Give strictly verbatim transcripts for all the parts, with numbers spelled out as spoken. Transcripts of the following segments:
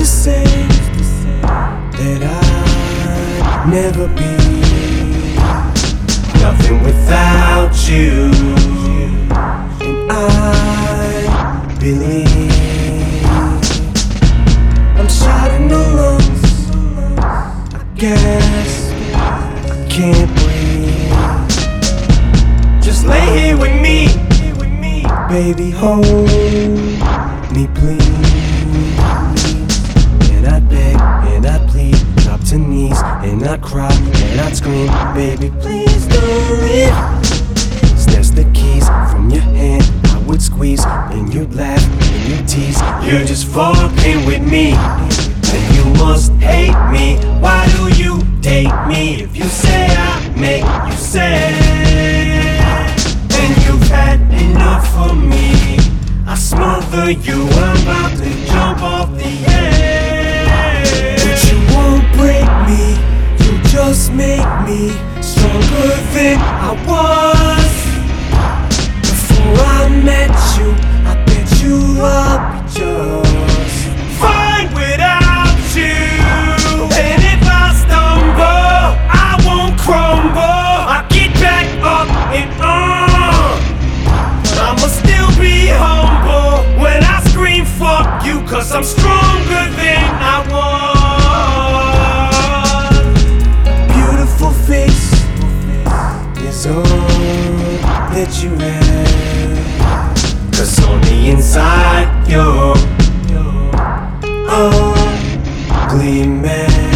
say that I'd never be nothing without you, and I believe I'm shot in the lungs. I guess I can't breathe. Just lay here with me, baby, hold me please. And I'd beg and I'd plead, drop to knees and I'd cry and I'd scream, baby, please don't leave. Snatch the keys from your hand, I would squeeze, and you'd laugh and you'd tease. You're just fucking with me, and you must hate me. Why do you date me if you say I make you sad? And you've had enough of me, I smother you, I'm about to jump off the edge. But you won't break me, you just make me stronger than I was. Before I met you, I bet you I'll be just fine without you. And if I stumble, I won't crumble. I'll get back up and on. I'ma still be humble when I scream fuck you, cause I'm stronger than I was. Beautiful face is all that you have, cause on the inside you're ugly man.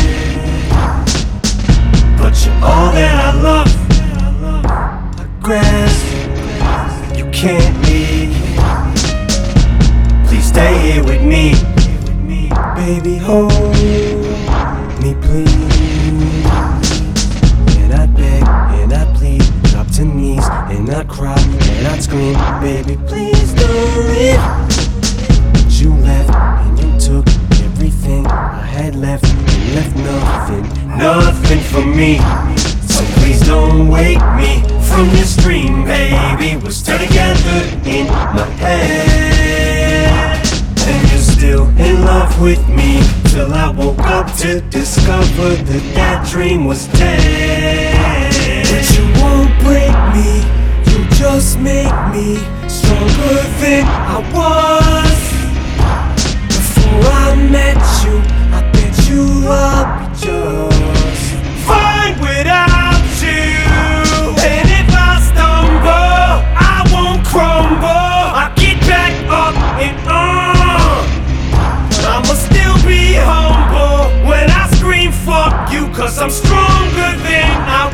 But you're all that I love, I grasp, you can't leave. Please stay here with me, baby, hold me please. And I'd beg and I'd plead, drop to knees and I'd cry and I'd scream, baby, please don't leave. But you left and you took everything I had left, and left nothing, nothing for me. So please don't wake me from this dream, baby. We're still together in my head, and you're still in love with me, till I woke up to discover that that dream was dead. But you won't break me, you just make me stronger than I was. Before I met you, I bet you I'll be just fine without you. And if I stumble, I won't crumble. I'll get back up and on. I'ma still be humble when I scream fuck you, cause I'm stronger than I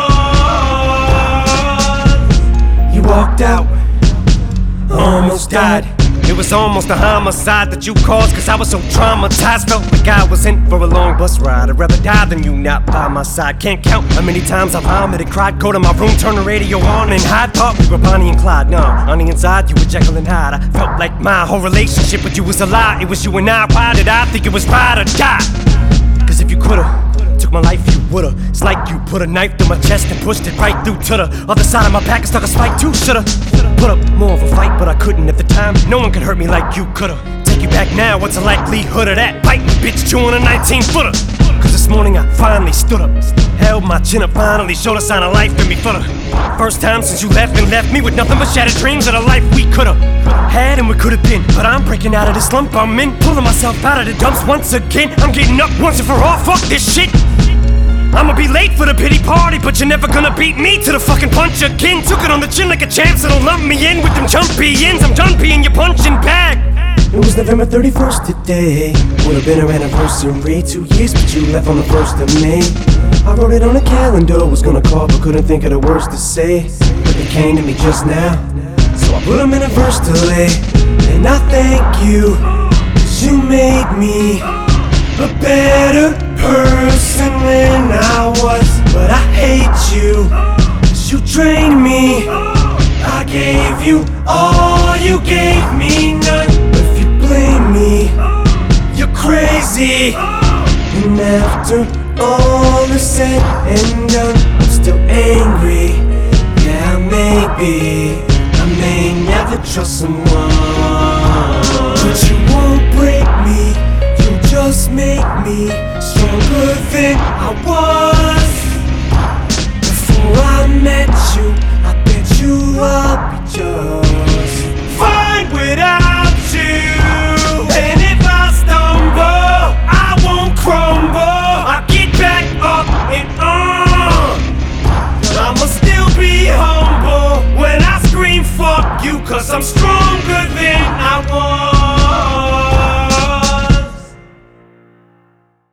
was. You walked out, almost died. It was almost a homicide that you caused, cause I was so traumatized. Felt like I was in for a long bus ride. I'd rather die than you not by my side. Can't count how many times I vomited, cried, go to my room, turn the radio on and hide. Thought we were Bonnie and Clyde, no, on the inside you were Jekyll and Hyde. I felt like my whole relationship with you was a lie. It was you and I, why did I think it was ride or die? Cause if you could've took my life, you would've. It's like you put a knife through my chest and pushed it right through to the other side of my back and stuck a spike too. Should've put up more of a fight, but I couldn't at the time. No one could hurt me like you could've. Take you back now, what's the likelihood of that? Bite me, bitch, chewing a nineteen footer. Cause this morning I finally stood up, held my chin up, finally showed a sign of life in me for the first time since you left, and left me with nothing but shattered dreams of the life we could've had and we could've been. But I'm breaking out of this slump I'm in, pulling myself out of the dumps once again. I'm getting up once and for all, fuck this shit. I'ma be late for the pity party, but you're never gonna beat me to the fucking punch again. Took it on the chin like a champ, so don't lump me in with them jumpy ends. I'm done being your punching bag. It was November thirty-first today, would've been our anniversary. Two years, but you left on the first of May. I wrote it on a calendar, was gonna call, but couldn't think of the words to say. But they came to me just now, so I put them in a verse to lay. And I thank you, cause you made me a better person than I was. But I hate you, cause you drained me. I gave you all, you gave me none. If you blame me, you're crazy. And after all is said and done, I'm still angry. Yeah, maybe I may never trust someone. But you won't break me, you just just make me stronger than I was.